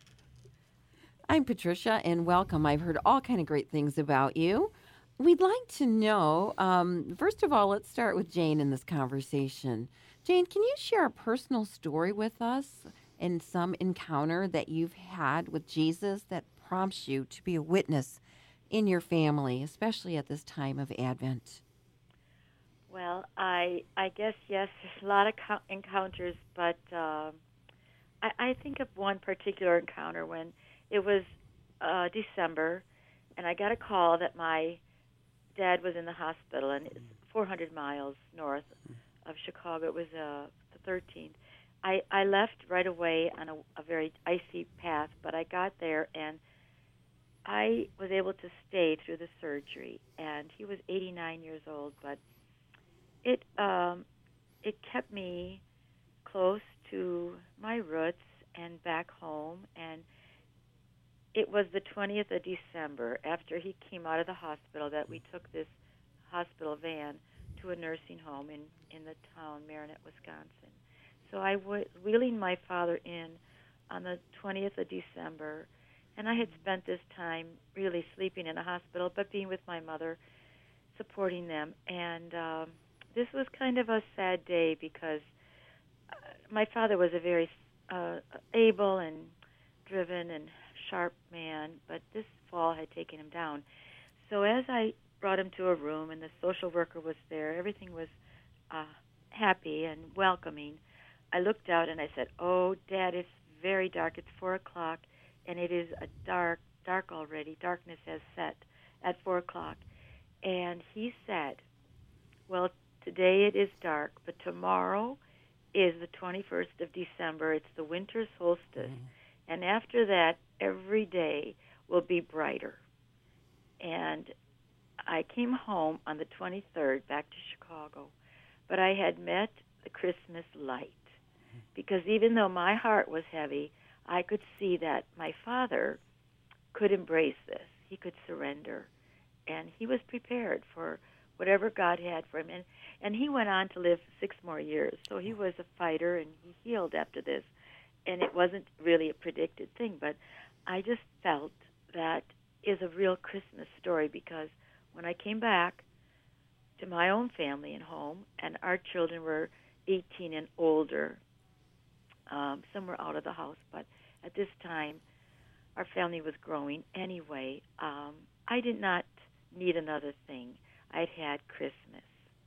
I'm Patricia, and welcome. I've heard all kind of great things about you. We'd like to know, um, first of all, let's start with Jane in this conversation. Jane, can you share a personal story with us and some encounter that you've had with Jesus that prompts you to be a witness in your family, especially at this time of Advent? Well, I I guess, yes, there's a lot of co- encounters, but uh, I, I think of one particular encounter when it was uh, December, and I got a call that my dad was in the hospital, and it's four hundred miles north of Chicago. It was uh, the thirteenth. I, I left right away on a, a very icy path, but I got there, and I was able to stay through the surgery. And he was eighty-nine years old, but it um, it kept me close to my roots and back home. And it was the twentieth of December, after he came out of the hospital, that we took this hospital van to a nursing home in, in the town, Marinette, Wisconsin. So I was wheeling my father in on the twentieth of December, and I had spent this time really sleeping in a hospital, but being with my mother, supporting them. And um, this was kind of a sad day because uh, my father was a very uh, able and driven and sharp man, but this fall had taken him down. So as I brought him to a room and the social worker was there, everything was uh, happy and welcoming, I looked out and I said, "Oh, Dad, it's very dark. It's four o'clock, and it is a dark, dark already. Darkness has set at four o'clock." And he said, "Well, today it is dark, but tomorrow is the twenty-first of December. It's the winter solstice. Mm. And after that, every day will be brighter." And I came home on the twenty-third, back to Chicago, but I had met the Christmas light, because even though my heart was heavy, I could see that my father could embrace this. He could surrender, and he was prepared for whatever God had for him. And, and he went on to live six more years, so he was a fighter, and he healed after this. And it wasn't really a predicted thing, but I just felt that is a real Christmas story, because when I came back to my own family and home, and our children were eighteen and older, um, some were out of the house, but at this time, our family was growing anyway. Um, I did not need another thing. I'd had Christmas.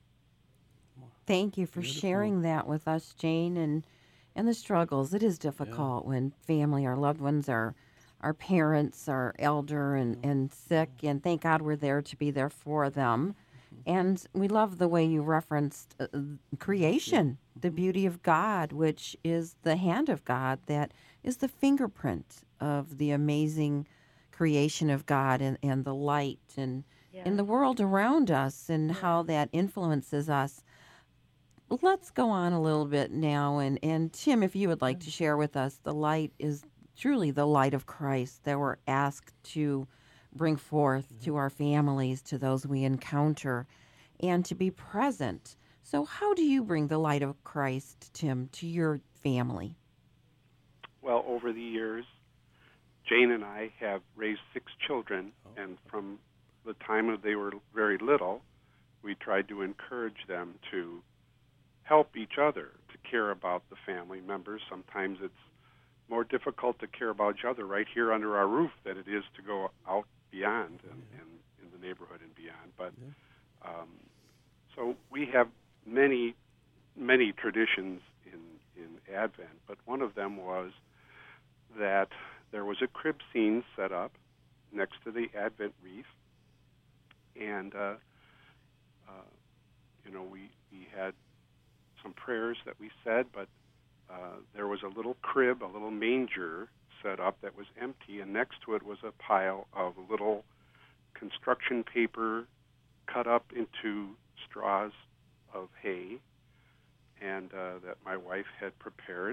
Thank you for Beautiful. sharing that with us, Jane, and and the struggles. It is difficult yeah. when family, our loved ones, are our parents are elder and, and sick, and thank God we're there to be there for them. And we love the way you referenced uh, creation, the beauty of God, which is the hand of God that is the fingerprint of the amazing creation of God and, and the light and Yes. in the world around us and how that influences us. Let's go on a little bit now. And, and Tim, if you would like to share with us, the light is truly the light of Christ that we're asked to bring forth to our families, to those we encounter, and to be present. So how do you bring the light of Christ, Tim, to your family? Well, over the years, Jane and I have raised six children, and from the time that they were very little, we tried to encourage them to help each other, to care about the family members. Sometimes it's more difficult to care about each other right here under our roof than it is to go out beyond and, and in the neighborhood and beyond. But um, so we have many, many traditions in, in Advent, but one of them was that there was a crib scene set up next to the Advent wreath, and uh, uh, you know, we, we had some prayers that we said, but uh, there was a little crib, a little manger set up that was empty, and next to it was a pile of little construction paper cut up into straws of hay, and uh, that my wife had prepared.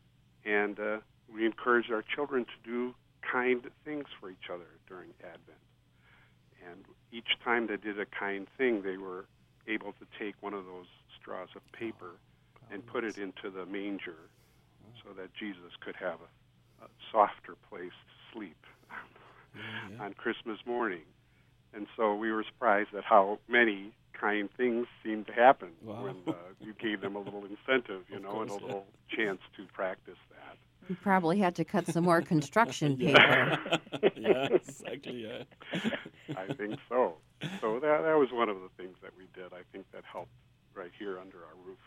And uh, we encouraged our children to do kind things for each other during Advent. And each time they did a kind thing, they were able to take one of those straws of paper and put it into the manger so that Jesus could have a, a softer place to sleep yeah, yeah. on Christmas morning. And so we were surprised at how many kind things seemed to happen wow. when uh, you gave them a little incentive, you know, course, and a little yeah. chance to practice that. You probably had to cut some more construction paper. yeah, exactly, yeah. I think so. So that, that was one of the things that we did. I think that helped right here under our roof.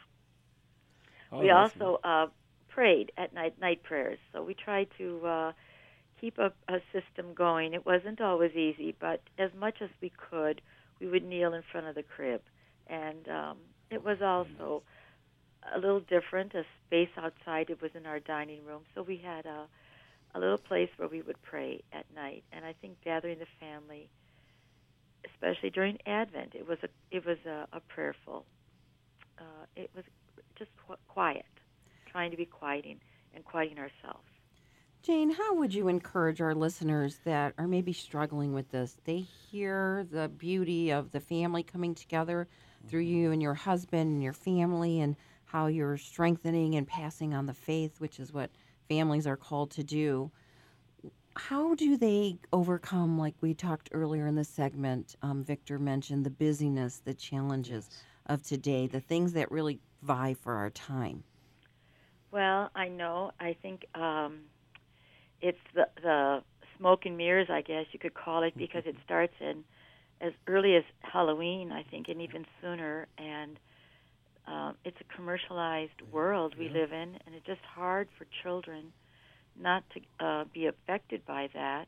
Oh, we also uh, prayed at night, night prayers. So we tried to uh, keep a, a system going. It wasn't always easy, but as much as we could, we would kneel in front of the crib. And um, it was also a little different, a space outside. It was in our dining room. So we had a, a little place where we would pray at night. And I think gathering the family, especially during Advent, it was a, it was a, a prayerful. Uh, it was just qu- quiet, trying to be quieting and quieting ourselves. Jane, how would you encourage our listeners that are maybe struggling with this? They hear the beauty of the family coming together through you and your husband and your family and how you're strengthening and passing on the faith, which is what families are called to do. How do they overcome, like we talked earlier in the segment, um, Victor mentioned the busyness, the challenges yes. of today, the things that really vie for our time? Well, I know. I think um, it's the, the smoke and mirrors, I guess you could call it, because it starts in as early as Halloween, I think, and even sooner. And um, it's a commercialized world we live in, and it's just hard for children not to uh, be affected by that.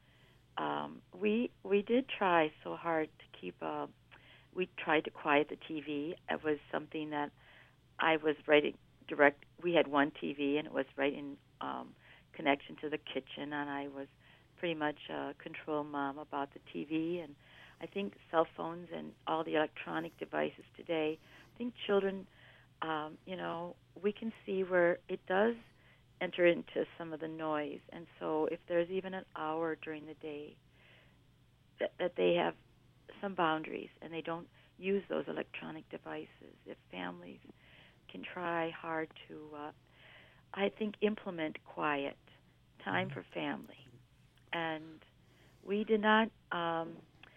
Um, we we did try so hard to keep. Uh, we tried to quiet the T V. It was something that I was right in direct. We had one T V, and it was right in um, connection to the kitchen, and I was pretty much a control mom about the T V. And I think cell phones and all the electronic devices today, I think children, um, you know, we can see where it does enter into some of the noise. And so if there's even an hour during the day that, that they have some boundaries and they don't use those electronic devices, if families can try hard to, uh, I think, implement quiet time for family. And we did not, um,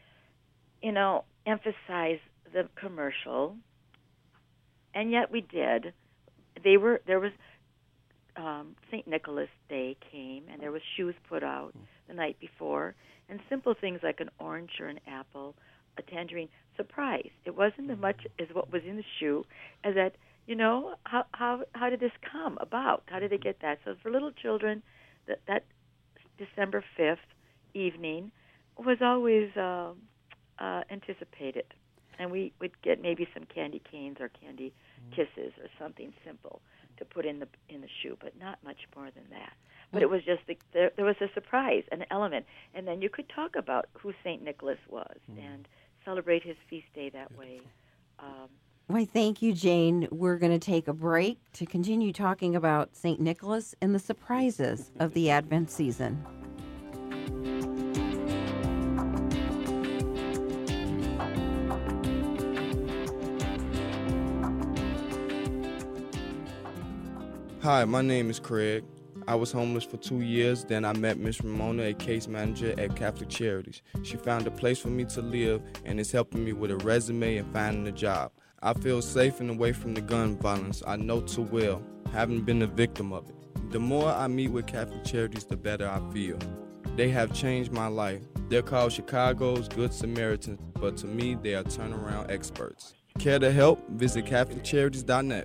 you know, emphasize the commercial, and yet we did. They were, there was, Um, Saint Nicholas Day came, and there was shoes put out the night before, and simple things like an orange or an apple, a tangerine, surprise. It wasn't as much as what was in the shoe as that, you know, how how how did this come about? How did they get that? So for little children, that, that December fifth evening was always uh, uh, anticipated. and we would get maybe some candy canes or candy kisses or something simple to put in the in the shoe, but not much more than that. But it was just the, there, there was a surprise, an element, and then you could talk about who Saint Nicholas was and celebrate his feast day that way. Um, Why, thank you, Jane. We're going to take a break to continue talking about Saint Nicholas and the surprises of the Advent season. Hi, my name is Craig. I was homeless for two years, then I met Miss Ramona, a case manager at Catholic Charities. She found a place for me to live and is helping me with a resume and finding a job. I feel safe and away from the gun violence I know too well, having been a victim of it. The more I meet with Catholic Charities, the better I feel. They have changed my life. They're called Chicago's Good Samaritans, but to me, they are turnaround experts. Care to help? Visit Catholic Charities dot net.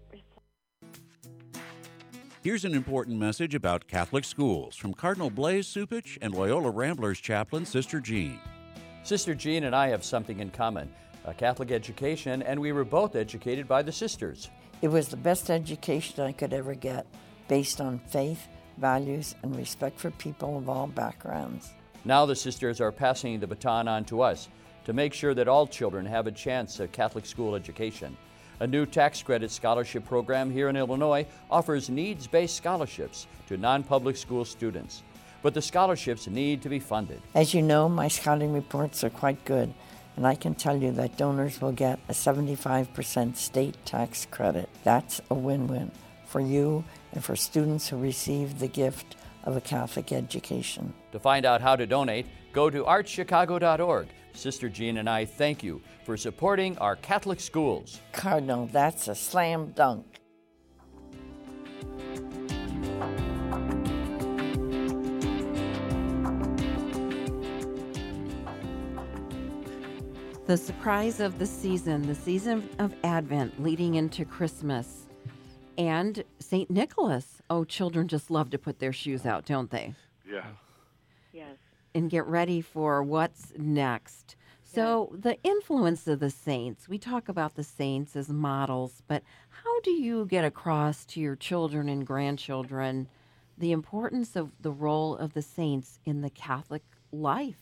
Here's an important message about Catholic schools from Cardinal Blaise Cupich and Loyola Ramblers chaplain Sister Jean. Sister Jean and I have something in common, a Catholic education, and we were both educated by the sisters. It was the best education I could ever get, based on faith, values, and respect for people of all backgrounds. Now the sisters are passing the baton on to us to make sure that all children have a chance at Catholic school education. A new tax credit scholarship program here in Illinois offers needs-based scholarships to non-public school students. But the scholarships need to be funded. As you know, my scouting reports are quite good, and I can tell you that donors will get a seventy-five percent state tax credit. That's a win-win for you and for students who receive the gift of a Catholic education. To find out how to donate, go to arch chicago dot org. Sister Jean and I thank you for supporting our Catholic schools. Cardinal, that's a slam dunk. The surprise of the season, the season of Advent leading into Christmas, and Saint Nicholas. Oh, children just love to put their shoes out, don't they? Yeah. Yes. And get ready for what's next. So yes. The influence of the saints, we talk about the saints as models, but how do you get across to your children and grandchildren the importance of the role of the saints in the Catholic life?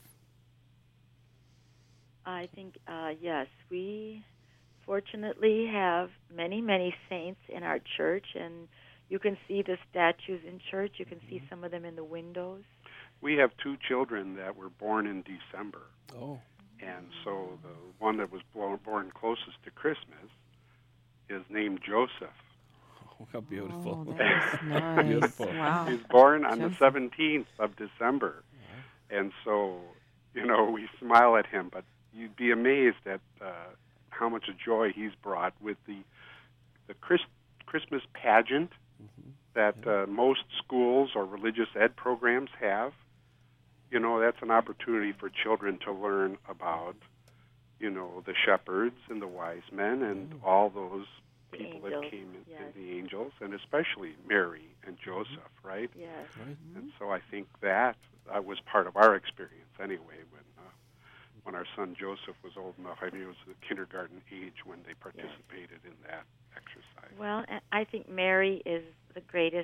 I think, uh, yes, we fortunately have many, many saints in our church, and you can see the statues in church. You can see some of them in the windows. We have two children that were born in December. Oh. And so the one that was born closest to Christmas is named Joseph. Oh, how beautiful. Oh, that's nice. Beautiful. Wow. He's born on Joseph. the seventeenth of December. Yeah. And so, you know, we smile at him, but you'd be amazed at uh, how much joy he's brought with the the Chris, Christmas pageant mm-hmm. that yeah. uh, most schools or religious ed programs have. You know, that's an opportunity for children to learn about, you know, the shepherds and the wise men and mm-hmm. all those people angels, that came in, yes. and the angels, and especially Mary and Joseph, right? Yes. Right. And so I think that uh, was part of our experience anyway when uh, when our son Joseph was old enough. I mean, it was the kindergarten age when they participated yes. in that exercise. Well, I think Mary is the greatest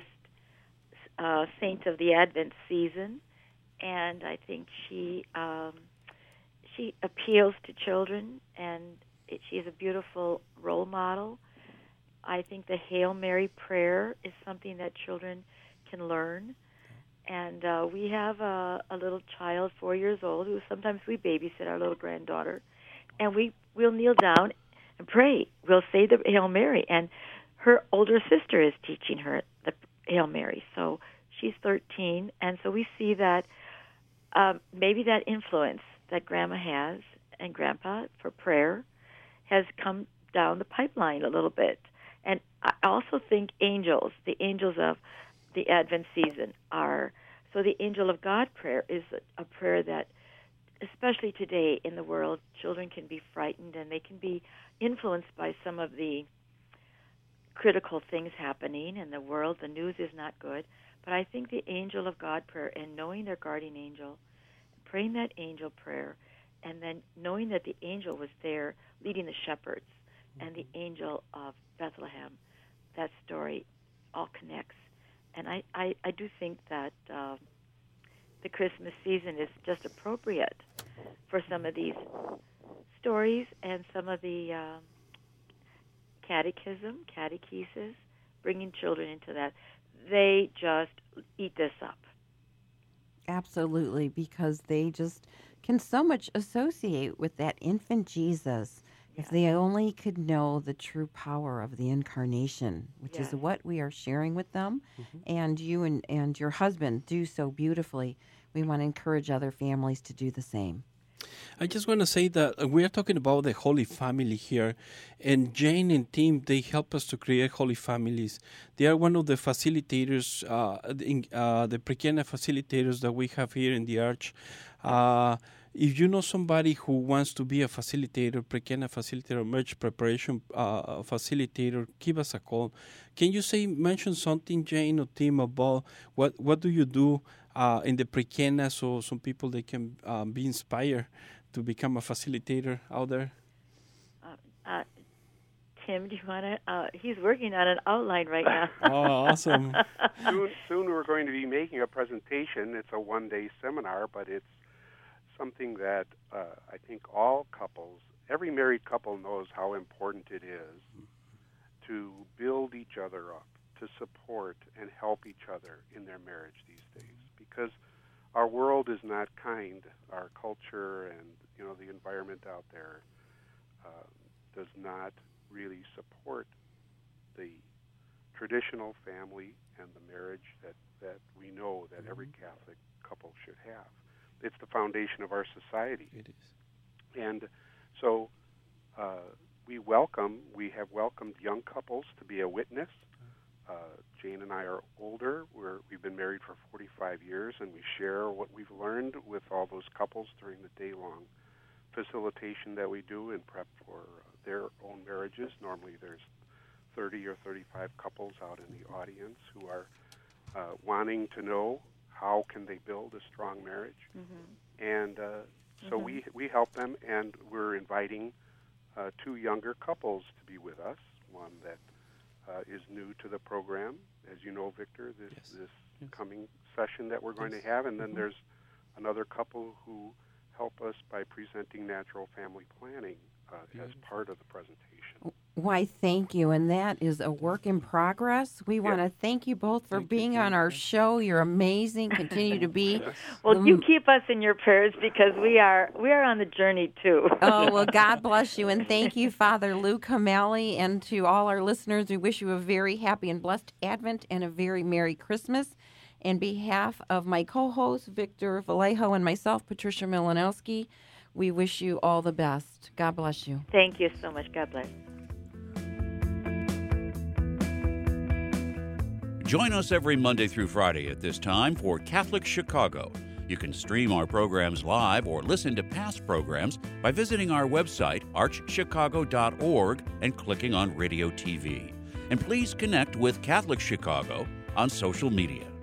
uh, saint of the Advent season, and I think she um, she appeals to children, and it, she is a beautiful role model. I think the Hail Mary prayer is something that children can learn. And uh, we have a, a little child, four years old, who sometimes we babysit our little granddaughter, and we will kneel down and pray. We'll say the Hail Mary, and her older sister is teaching her the Hail Mary. So she's thirteen, and so we see that um, maybe that influence that Grandma has and Grandpa for prayer has come down the pipeline a little bit. And I also think angels, the angels of the Advent season are, so the Angel of God prayer is a, a prayer that, especially today in the world, children can be frightened and they can be influenced by some of the critical things happening in the world. The news is not good. But I think the Angel of God prayer and knowing their guardian angel, praying that angel prayer, and then knowing that the angel was there leading the shepherds and the angel of Bethlehem, that story all connects. And I, I, I do think that uh, the Christmas season is just appropriate for some of these stories and some of the uh, catechism, catechesis, bringing children into that. They just eat this up. Absolutely, because they just can so much associate with that infant Jesus. Yeah. If they only could know the true power of the incarnation, which yes. is what we are sharing with them, mm-hmm. and you and, and your husband do so beautifully. We want to encourage other families to do the same. I just want to say that we are talking about the Holy Family here, and Jane and Tim, they help us to create Holy Families. They are one of the facilitators, uh, in, uh, the Prequena facilitators that we have here in the Arch. Uh, if you know somebody who wants to be a facilitator, Prequena facilitator, marriage preparation uh, facilitator, give us a call. Can you say, mention something, Jane or Tim, about what, what do you do Uh, in the Prequena, so some people they can um, be inspired to become a facilitator out there? Uh, uh, Tim, do you want to? Uh, he's working on an outline right now. Oh, awesome. soon, soon we're going to be making a presentation. It's a one-day seminar, but it's something that uh, I think all couples, every married couple knows how important it is to build each other up, to support and help each other in their marriage these days. Because our world is not kind. Our culture and, you know, the environment out there uh, does not really support the traditional family and the marriage that, that we know that every Catholic couple should have. It's the foundation of our society. It is. And so uh, we welcome, we have welcomed young couples to be a witness. Uh, Jane and I are older. We're, we've been married for forty-five years, and we share what we've learned with all those couples during the day-long facilitation that we do in prep for uh, their own marriages. Normally there's thirty or thirty-five couples out in the audience who are uh, wanting to know how can they build a strong marriage. Mm-hmm. And uh, so mm-hmm. we, we help them, and we're inviting uh, two younger couples to be with us, one that Uh, is new to the program, as you know, Victor, this yes. this yes. coming session that we're going yes. to have. And then mm-hmm. there's another couple who help us by presenting natural family planning uh, as part of the presentation. Why, thank you. And that is a work in progress. We yes. want to thank you both for thank being you, on our show. You're amazing. Continue to be. Well, the... you keep us in your prayers because we are we are on the journey, too. Oh, well, God bless you. And thank you, Father Lou Cameli. And to all our listeners, we wish you a very happy and blessed Advent and a very Merry Christmas. On behalf of my co-host, Victor Vallejo, and myself, Patricia Milanowski, we wish you all the best. God bless you. Thank you so much. God bless. Join us every Monday through Friday at this time for Catholic Chicago. You can stream our programs live or listen to past programs by visiting our website, arch chicago dot org, and clicking on Radio T V. And please connect with Catholic Chicago on social media.